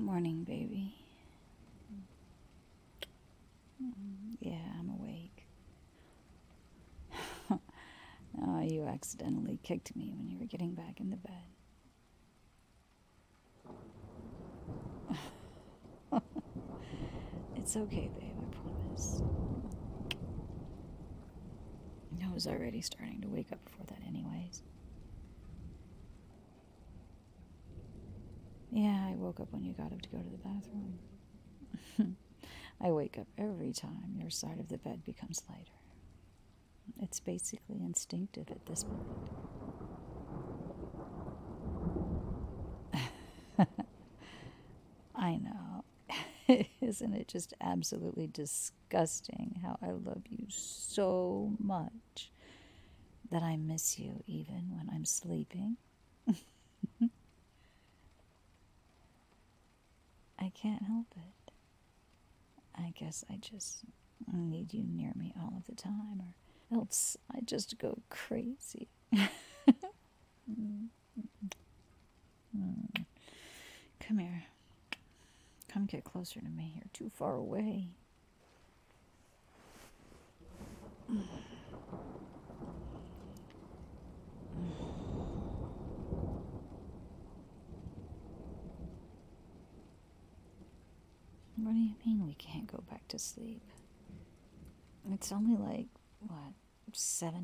Morning, baby. Yeah, I'm awake. Oh, you accidentally kicked me when you were getting back in the bed. It's okay, babe, I promise. I was already starting to wake up before that, anyways. Yeah, I woke up when you got up to go to the bathroom. I wake up every time your side of the bed becomes lighter. It's basically instinctive at this point. I know. Isn't it just absolutely disgusting how I love you so much that I miss you even when I'm sleeping? I can't help it. I guess I just need you near me all of the time, or else I just go crazy. Mm. Come here. Come get closer to me. You're too far away. What do you mean we can't go back to sleep? It's only like, what, 7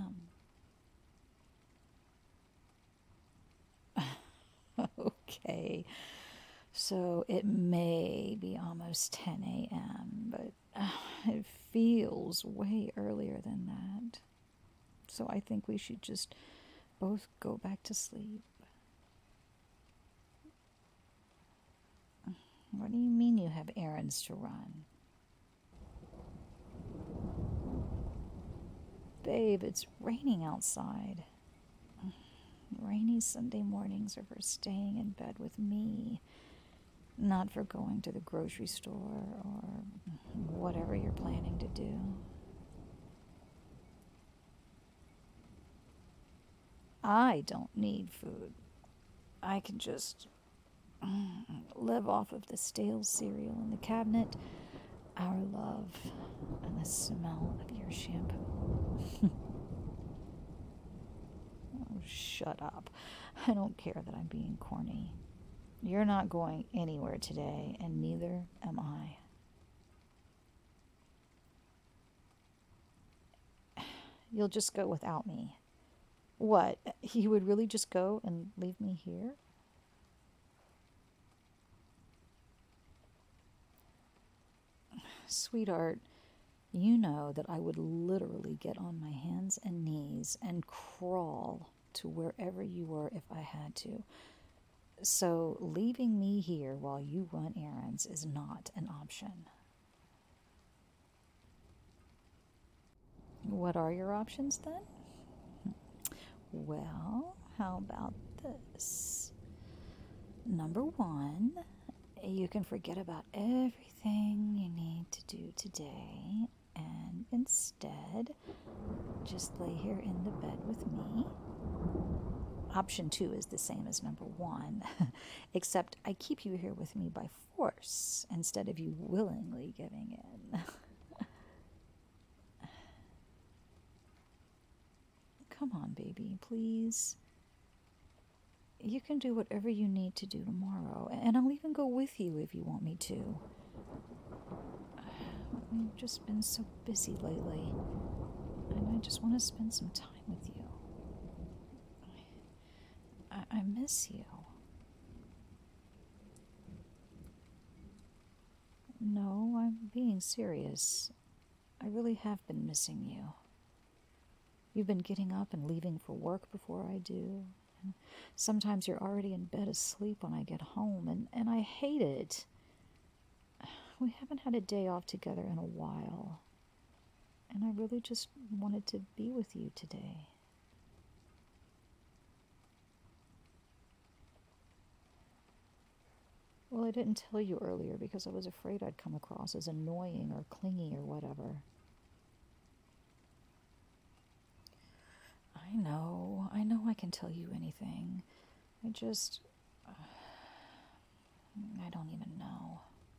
a.m.? Okay. So it may be almost 10 a.m., but it feels way earlier than that. So I think we should just both go back to sleep. What do you mean you have errands to run? Babe, it's raining outside. Rainy Sunday mornings are for staying in bed with me, not for going to the grocery store or whatever you're planning to do. I don't need food. I can just live off of the stale cereal in the cabinet, our love, and the smell of your shampoo. Oh, shut up. I don't care that I'm being corny. You're not going anywhere today, and neither am I. You'll just go without me. What? You would really just go and leave me here? Sweetheart, you know that I would literally get on my hands and knees and crawl to wherever you were if I had to. So leaving me here while you run errands is not an option. What are your options then? Well, how about this? Number one, you can forget about everything you need to do today and instead just lay here in the bed with me. Option two is the same as number one, except I keep you here with me by force instead of you willingly giving in. Come on, baby, please. You can do whatever you need to do tomorrow, and I'll even go with you if you want me to. We've just been so busy lately, and I just want to spend some time with you. I miss you. No, I'm being serious. I really have been missing you. You've been getting up and leaving for work before I do. And sometimes you're already in bed asleep when I get home, and I hate it. We haven't had a day off together in a while, and I really just wanted to be with you today. Well, I didn't tell you earlier because I was afraid I'd come across as annoying or clingy or whatever. I know I can tell you anything. I just. I don't even know.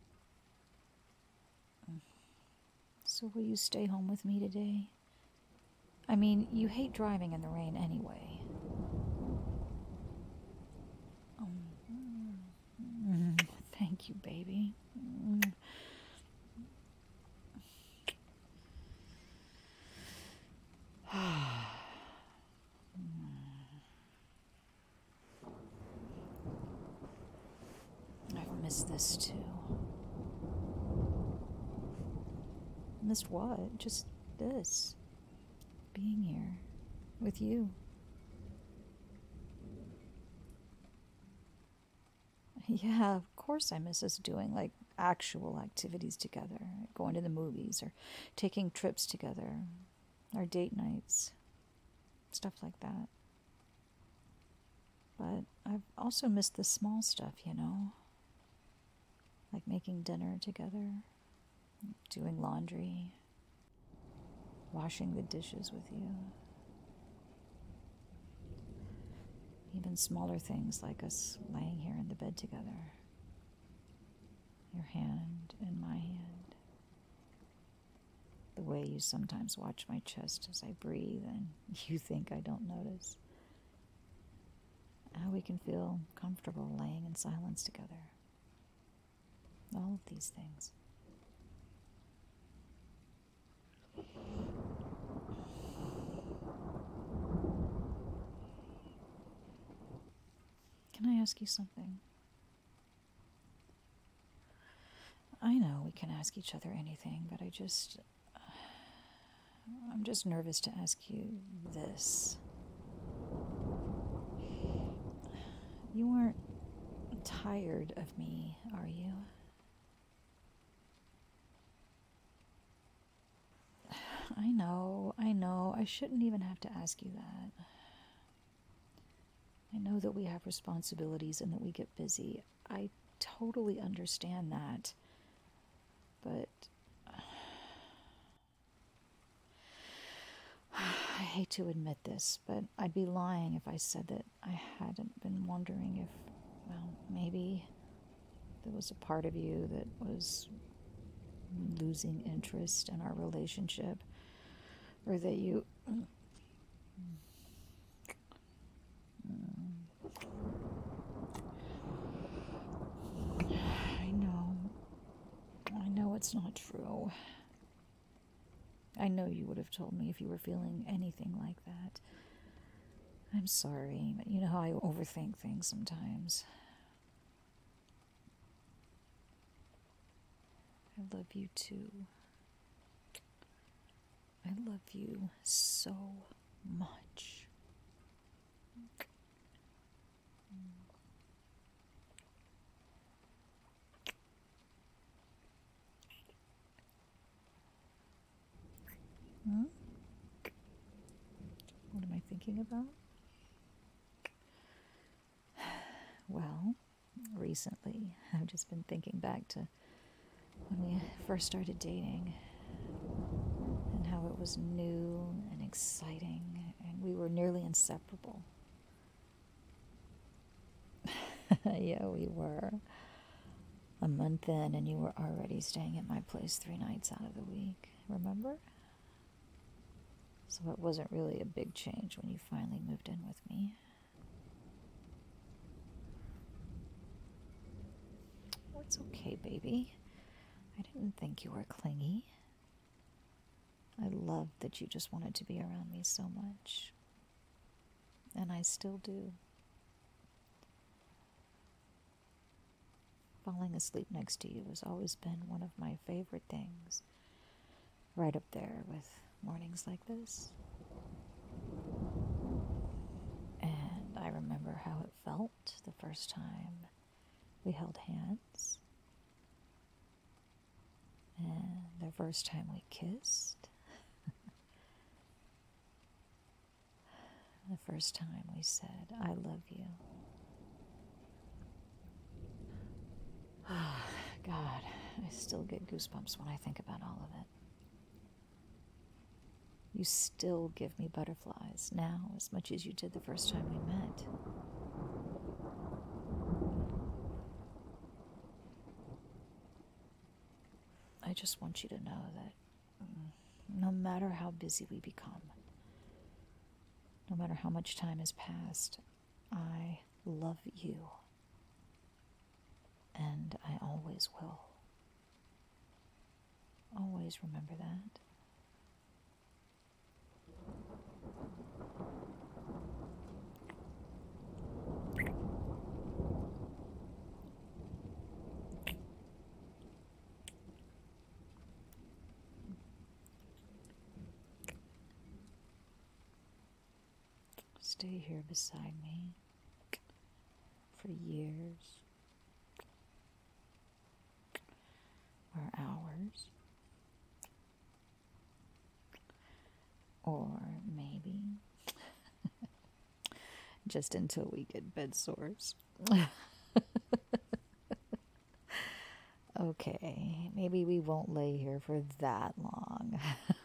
So will you stay home with me today? I mean, you hate driving in the rain anyway. Thank you, baby. I've missed this too. Missed what? Just this. Being here with you. Yeah, of course I miss us doing like actual activities together, going to the movies or taking trips together, our date nights, stuff like that. But I've also missed the small stuff, like making dinner together, doing laundry, washing the dishes with you. Even smaller things like us laying here in the bed together. Your hand in my hand. The way you sometimes watch my chest as I breathe and you think I don't notice. How we can feel comfortable laying in silence together. All of these things. Can I ask you something? I know we can ask each other anything, but I'm just nervous to ask you this. You aren't tired of me, are you? I know. I shouldn't even have to ask you that. I know that we have responsibilities and that we get busy. I totally understand that. But I hate to admit this, but I'd be lying if I said that I hadn't been wondering if, well, maybe there was a part of you that was losing interest in our relationship, or that you... I know it's not true. I know you would have told me if you were feeling anything like that. I'm sorry, but you know how I overthink things sometimes. I love you too. I love you so much. Hmm? What am I thinking about? Well, recently, I've just been thinking back to when we first started dating and how it was new and exciting and we were nearly inseparable. Yeah, we were. A month in and you were already staying at my place 3 nights out of the week, remember? So it wasn't really a big change when you finally moved in with me. Oh, it's okay, baby. I didn't think you were clingy. I loved that you just wanted to be around me so much. And I still do. Falling asleep next to you has always been one of my favorite things. Right up there with mornings like this. And I remember how it felt the first time we held hands. And the first time we kissed. The first time we said, I love you. God, I still get goosebumps when I think about all of it. You still give me butterflies now as much as you did the first time we met. just want you to know that no matter how busy we become, no matter how much time has passed, I love you. And I always will. Always remember that. Stay here beside me for years or hours, or maybe just until we get bed sores. Okay, maybe we won't lay here for that long.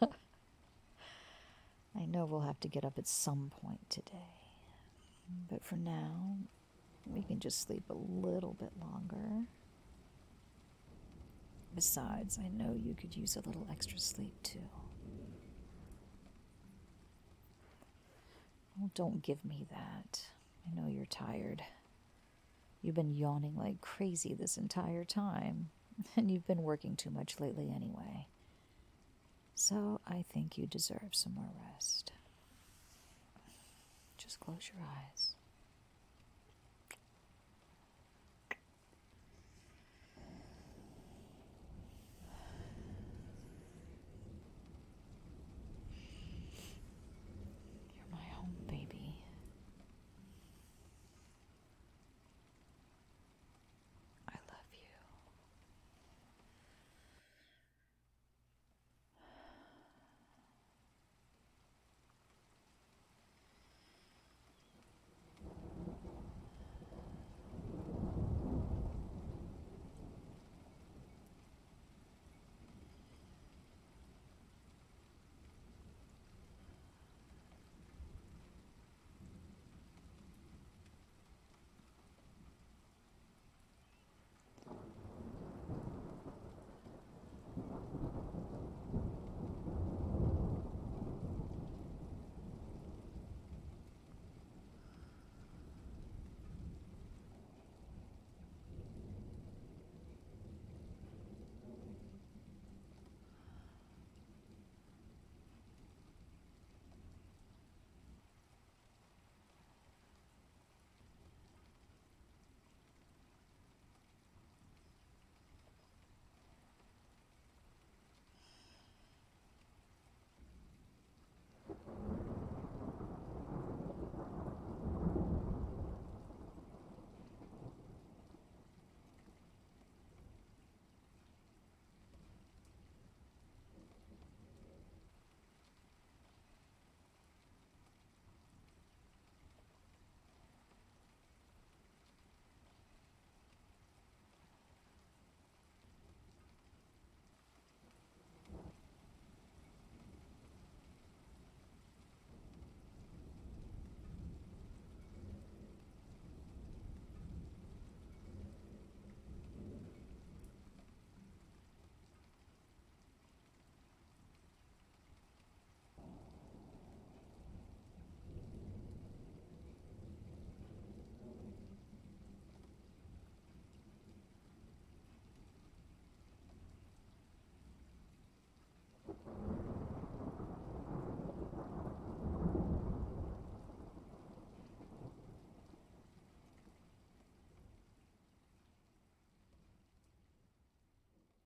I know we'll have to get up at some point today. But for now, we can just sleep a little bit longer. Besides, I know you could use a little extra sleep too. Oh, don't give me that. I know you're tired. You've been yawning like crazy this entire time, and you've been working too much lately anyway. So I think you deserve some more rest. Just close your eyes.